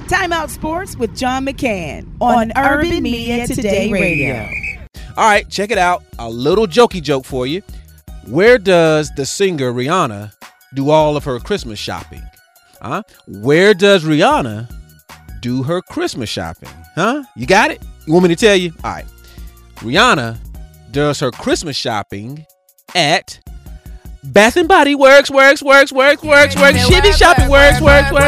Timeout Sports with John McCann on Urban Media Today Radio. All right, check it out. A little jokey joke for you. Where does the singer Rihanna do all of her Christmas shopping? Where does Rihanna do her Christmas shopping? You got it? You want me to tell you? All right. Rihanna does her Christmas shopping at Bath and Body Works. She be shopping works.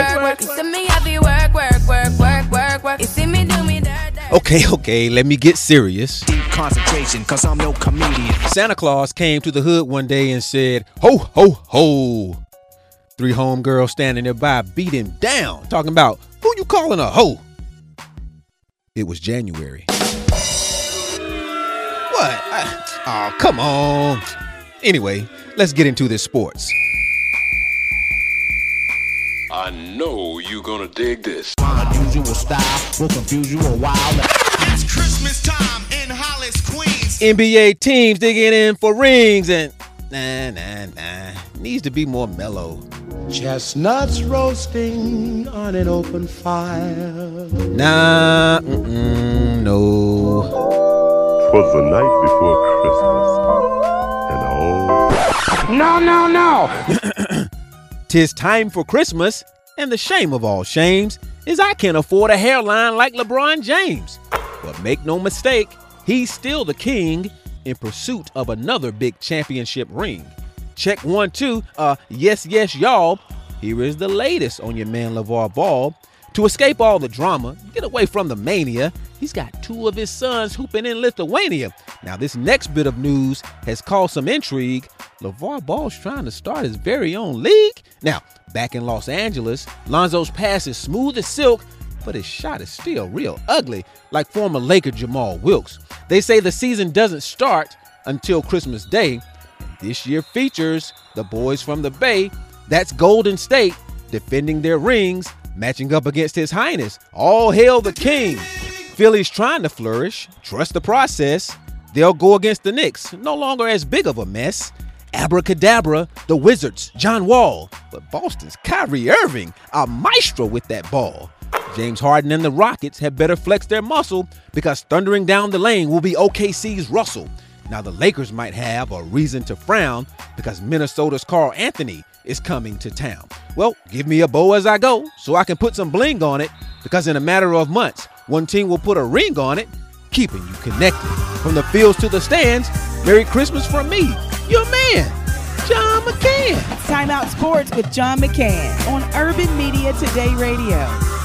Okay, let me get serious. Deep concentration, cause I'm no comedian. Santa Claus came to the hood one day and said, ho, ho, ho. 3 homegirls standing nearby beat him down, talking about, who you calling a hoe? It was January. What? Oh, come on. Anyway, let's get into this sports. I know you're gonna dig this. Unusual style will confuse you a while. It's Christmas time in Hollis, Queens. NBA teams digging in for rings and needs to be more mellow. Chestnuts roasting on an open fire. No. 'Twas the night before Christmas, and No. 'Tis time for Christmas, and the shame of all shames is I can't afford a hairline like LeBron James. But make no mistake, he's still the king in pursuit of another big championship ring. Check 1, 2. Yes, y'all. Here is the latest on your man LeVar Ball. To escape all the drama, get away from the mania, he's got 2 of his sons hooping in Lithuania. Now, this next bit of news has caused some intrigue. LeVar Ball's trying to start his very own league. Now, back in Los Angeles, Lonzo's pass is smooth as silk, but his shot is still real ugly, like former Laker Jamal Wilkes. They say the season doesn't start until Christmas Day. This year features the boys from the Bay. That's Golden State defending their rings, matching up against His Highness. All hail the king. Philly's trying to flourish. Trust the process. They'll go against the Knicks. No longer as big of a mess. Abracadabra, the Wizards, John Wall. But Boston's Kyrie Irving, a maestro with that ball. James Harden and the Rockets had better flex their muscle because thundering down the lane will be OKC's Russell. Now the Lakers might have a reason to frown because Minnesota's Karl Anthony is coming to town. Well, give me a bow as I go so I can put some bling on it, because in a matter of months, one team will put a ring on it, keeping you connected. From the fields to the stands, Merry Christmas from me, your man, John McCann. Timeout Sports with John McCann on Urban Media Today Radio.